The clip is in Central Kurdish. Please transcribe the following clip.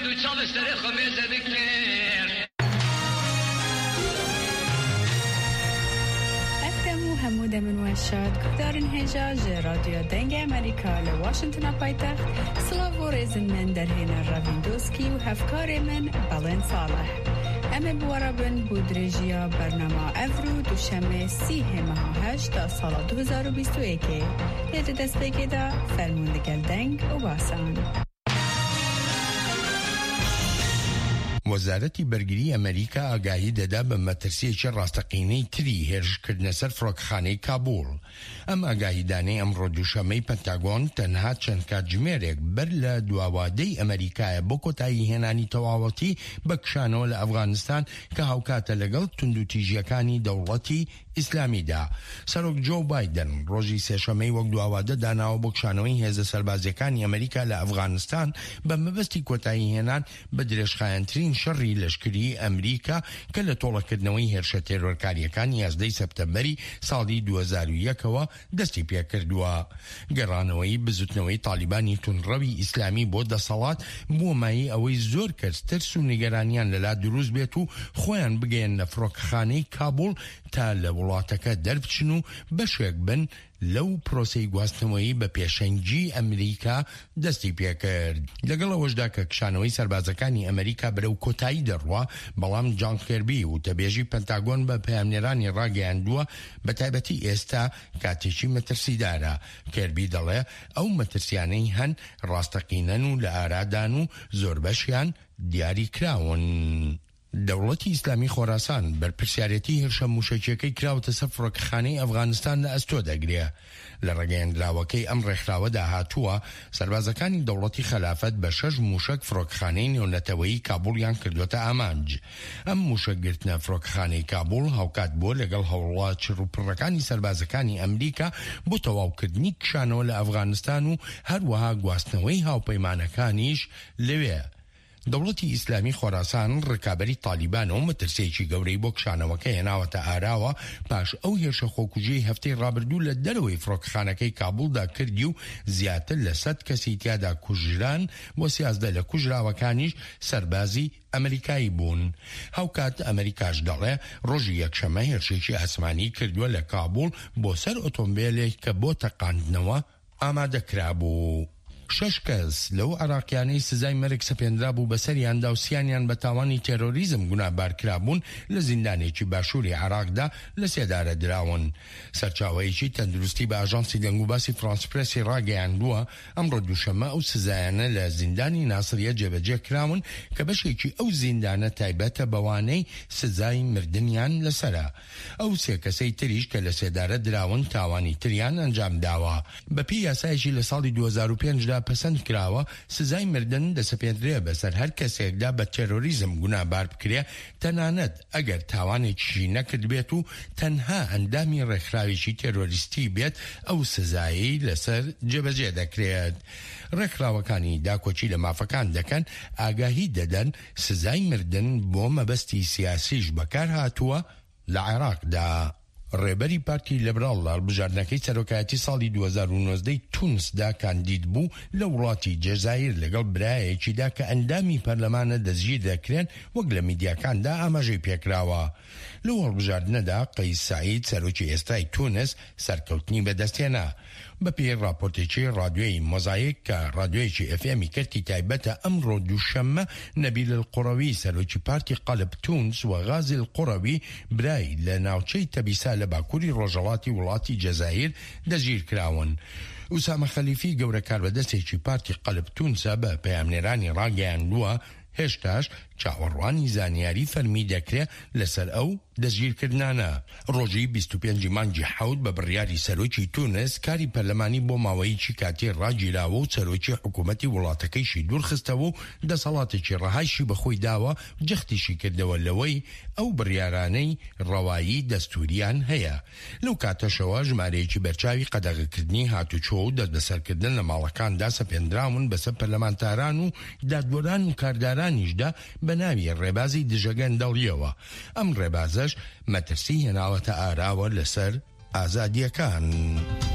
و چالش داره خمیزه بکر افتمو حمود من وشاد کدارن هجاج رادیو دنگ امریکا لواشنطن پایتخت سلاو و رزن من در هین راویندوسکی و هفکار من بلن صالح اما بواربن بودرژیا برنامه افرو دوشمه 3/8 تا سال 2021 لیت دست بگه دا فرموندگل دنگ و باسان. وەزارەتی بەرگری ئەمریکا ئاگاهی دەدا بە مەترسیەکی ڕاستەقینەی تری هێرشکردنە سەر فڕۆکەخانەی کابوڵ. ئەم ئاگاهیدانەی ئەمڕۆ دووشەمەی پەنتاگۆن تەنها چەند کاتژمێرێک بەر لە دواوادەی ئەمریکایە بۆ کۆتایی هێنانی تەواوەتی بە کشانەوە لە ئەفغانستان کە هاوکاتە لەگەڵ توندوتیژیەکانی دەوڵەتی ئیسلامیدا. سەرۆک جۆ بایدن ڕۆژی سێشەمەی وەک دواوادە داناوە بۆ کشانەوەی هێزە سەربازیەکانی ئەمریکا لە ئەفغانستان بە مەبەستی کۆتایی هێنان بە درێژخایەنترین شەڕی لەشکری ئەمریکا کە لە تۆڵەکردنەوەی هێرشە تێرۆرکاریەکانی 11 سەپتەمبەری ساڵی 2001ەوە دەستی پێکردووە. گەڕانەوەی بزوتنەوەی تالیبانی تونڕەوی ئیسلامی بۆ دەسەڵات بووە مای ئەوەی زۆر کەس ترس و نیگەرانیان لەلا دروست بێت و خۆیان بگەێنە فڕۆکەخانەی کابوڵ تا لە وڵاتەکە دەربچن و بەشێک بن لەو پرۆسەی گواستنەوەی بە پێشەنگی ئەمریکا دەستی پێکرد. لەگەڵەوەشدا کە کشانەوەی سەربازەکانی ئەمریکا بەرەو کۆتایی دەڕوا، بەڵام جان کێربی و تەبێژی پەنتاگۆن بە پەیامنێرانی ڕاگەیاندووە بە تایبەتی ئێستا کاتێکی مەترسیدارە. کێربی دەڵێ ئەو مەترسیانەی هەن ڕاستەقینەن و لە ئارادان و زۆر بەشیان دیاری کراون. دەوڵەتی ئیسلامی خۆراسان بەرپرسیارەتی هێرشە موشەکیەکەی کراوەتە سەر فڕۆکەخانەی ئەفغانستان لە ئەستۆ دەگرێ. لە ڕێگەیەندراوەکەی ئەم ڕێکخراوەدا هاتووە سەربازەکانی دەوڵەتی خەلافەت بە 6 موشک فڕۆکەخانەی نێونەتەوەیی کابوڵیان کردوتە ئامانج. ئەم موشەگرتنە فڕۆکەخانەی کابوڵ هاوکات بووە لەگەڵ هەوڵات چڕوپڕەکانی سەربازەکانی ئەمریکا بۆ تەواوکردنی کشانەوە لە ئەفغانستان و هەروەها گواستنەوەی هاوپەیمانەکانیش لەوێ. دەوڵەتی ئیسلامی خۆراسان ڕکابەری تالیبان و مەترسێکی گەورەی بۆ کشانەوەکە هێناوەتە ئاراوە پاش ئەو هێرشە خۆکوژەی هەفتەی ڕابردوو لە دەرەوەی فڕۆکەخانەکەی کابوڵدا کردی و زیاتر لە 100 کەسی تیادا کوژران بۆ 13 لە کوژراوەکانیش سەربازی ئەمریکایی بوون. هاوکات ئەمریکاش دەڵێ ڕۆژی یەکشەمە هێرشێکی ئاسمانی کردووە لە کابوڵ بۆ سەر ئۆتۆمبیلێک کە بۆ تەقاندنەوە ئامادەکرا بوو. 6 کەس لەو عراقیانەی سزای مەرگ سەپێنرا بوو بەسەریاندا و سیانیان بە تاوانی تێرۆریزم گونابارکرابوون لە زیندانێکی باشووری عراقدا لە سێدارە دراون. سەرچاوەیەکی تەندروستی بە ئاژانسی دەنگوباسی فرانس پرێسی ڕاگەیاندووە ئەمڕۆ دووشەمە ئەو سزایانە لە زیندانی ناسریە جێبەجێ کراون کە بەشێکی ئەو زیندانە تایبەتە بەوانەی سزای مردنیان لەسەرە. ئەو سێ کەسەی تریش کە لە سێدارە دراون تاوانی تریان ئەنجام داوە. بەپی یاسایەکی لە ساڵی 2005 پەسەند کراوە سزای مردن دەسەپێنرێ بەسەر هەر کەسێکدا بە تێرۆریزم گونابار بکرێ، تەنانەت ئەگەر تاوانێکیشی نەکرد بێت و تەنها ئەندامی ڕێکخراوێکی تێرۆریستی بێت ئەو سزایی لەسەر جێبەجێ دەکرێت. ڕێکخراوەکانی داکۆچی لە مافەکان دەکەن ئاگاهی دەدەن سزای مردن بۆ مەبەستی سیاسیش بەکار هاتووە لە عێراقدا. ڕێبەری پارتی لێبرال لە هەڵبژاردنەکەی سەرۆکایەتی ساڵی 2019 تونسدا کاندید بوو لە وڵاتی جەزایر لەگەڵ برایەکیدا کە ئەندامی پەرلەمانە دەستگیر دەکرێن وەک لە میدیاکاندا ئاماژەی پێکراوە. لەو هەڵبژاردنەدا قەیس سەعید سەرۆکی ئێستای تونس سەرکەوتنی بەدەستهێنا. بەپێی راپۆرتێکی رادیۆی مۆزایک کە رادیۆیەکی FM کردی تایبەتە ئەمڕۆ دووشەممە نەبیل القوڕەوی سەرۆکی پارتی قەلب تونس و غازی القوڕەوی برای لە ناوچەی تەبیسا لە باکووری ڕۆژهەڵاتی وڵاتی جەزایر دەگیر کراون. ئوسامە خەلیفی گەورە کاربەدەستێکی پارتی قەلب تونسە بە پەیامنێرانی ڕاگەیاندووە هێشتاش چاوەڕوانی زانیاری فەرمی دەکرێت لەسەر ئەو دەستگیرکردانە. ڕۆژی 25 مانگی حەوت بە بڕیاری سەرۆکی تونس کاری پەرلەمانی بۆ ماوەیەکی کاتی ڕاگیراوە و سەرۆکی حکوومەتی وڵاتەکەیشی دوورخستەوە و دەسەڵاتێکی ڕەهایشی بەخۆی داوە جەختیشی کردەوە لەوەی ئەو بڕیارانەی ڕەوایی دەستوریان هەیە. لەو کاتەشەوە ژمارەیەکی بەرچاوی قەدەغەکردنی هاتوچۆ و دەستبەسەرکردن لە ماڵەکاندا سەپێنراون بەسەر پەرلەمانتاران و دادوەران و کاردارانیشدا بە ناوی ڕێبازی دژەگەندەڵیەوە. ئەم ڕێبازەش مەترسی هێناوەتە ئاراوە لەسەر ئازادیەکان.